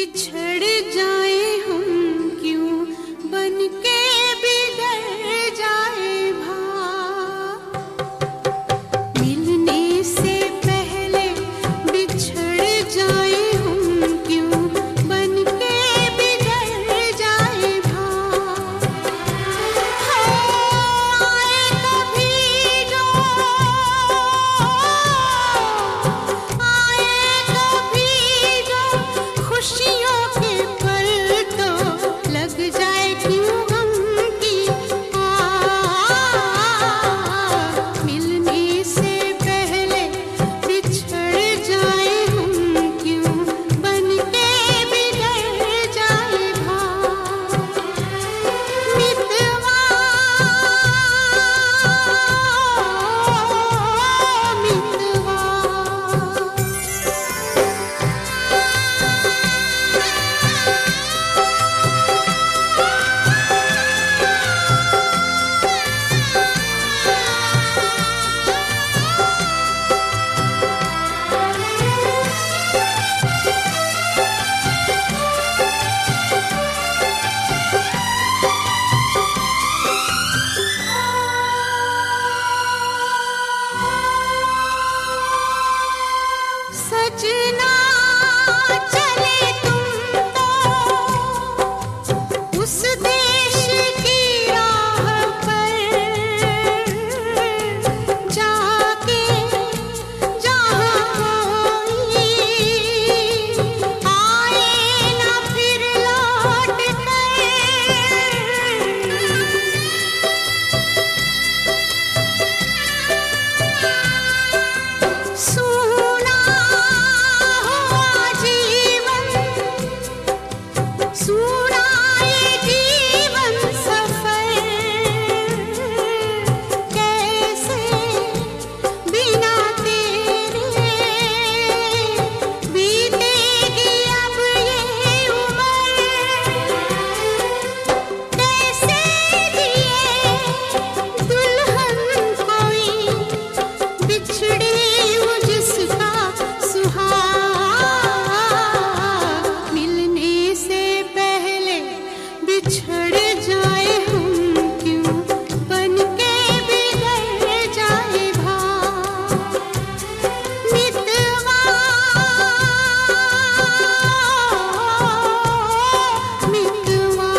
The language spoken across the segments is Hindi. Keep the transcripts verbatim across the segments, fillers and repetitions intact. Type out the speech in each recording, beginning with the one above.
बिछड़ जाए हम क्यों बन के बिगड़ जाए भाव। मिलने से पहले बिछड़ जाए हम क्यों बन के बिगड़ जाए भाव। आए कभी जो आए कभी जो खुशियों के पल तो लग जाए क्यों गम की आग। मिलने से पहले बिछड़ जाए हम क्यों बन के बिगड़ जाए भाव। मितवा मितवा सजना चले तुम तो उस देश की राह पर जाके जहाँ कोई आए ना फिर लौट कर। सूना हुआ जीवन सूना ये जीवन सफर कैसे बिना तेरे बीतेगी अब ये उम्र। कैसे जिए दुल्हन कोई बिछड़ी हूँ जिसका सुहाग। मिलने से पहले बिछड़ जाए हम क्यों बन के बिगड़ जाए भाव। मितवा मितवा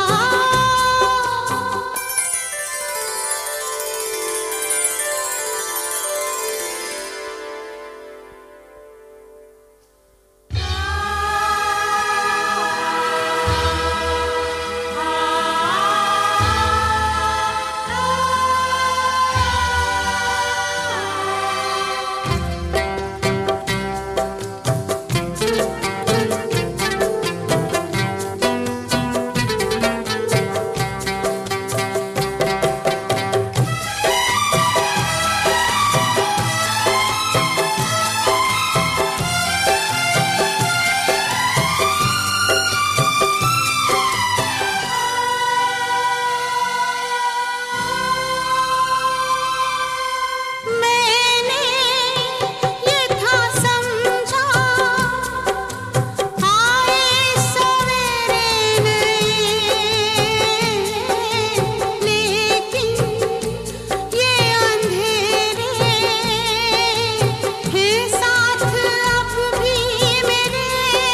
मैंने ये था समझा आए सवेरे नए लेकिन ये अंधेरे हैं साथ अब भी मेरे।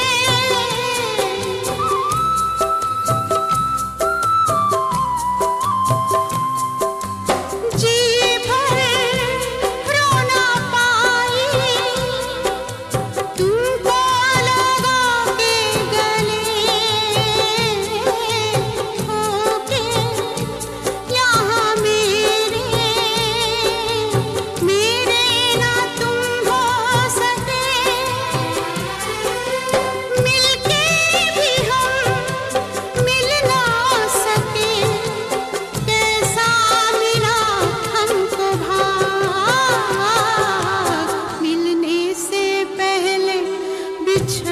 जी भर रो ना पाई तुमको लगा के गले होके यहाँ मेरे मेरे ना तुम हो सके। मिलके भी हम मिल ना सके कैसा मिला हमको भाग। मिलने से पहले बिछड़